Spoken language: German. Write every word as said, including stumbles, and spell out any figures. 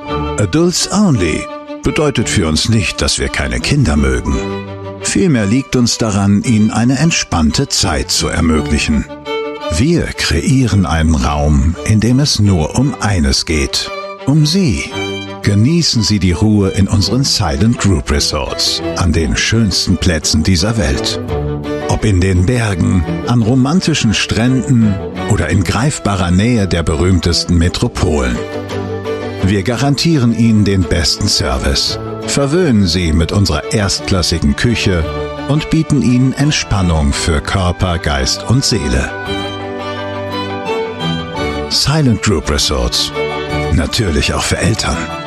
Adults Only bedeutet für uns nicht, dass wir keine Kinder mögen. Vielmehr liegt uns daran, ihnen eine entspannte Zeit zu ermöglichen. Wir kreieren einen Raum, in dem es nur um eines geht: um Sie. Genießen Sie die Ruhe in unseren Silent Group Resorts, an den schönsten Plätzen dieser Welt. Ob in den Bergen, an romantischen Stränden oder in greifbarer Nähe der berühmtesten Metropolen. Wir garantieren Ihnen den besten Service, verwöhnen Sie mit unserer erstklassigen Küche und bieten Ihnen Entspannung für Körper, Geist und Seele. Silent Group Resorts. Natürlich auch für Eltern.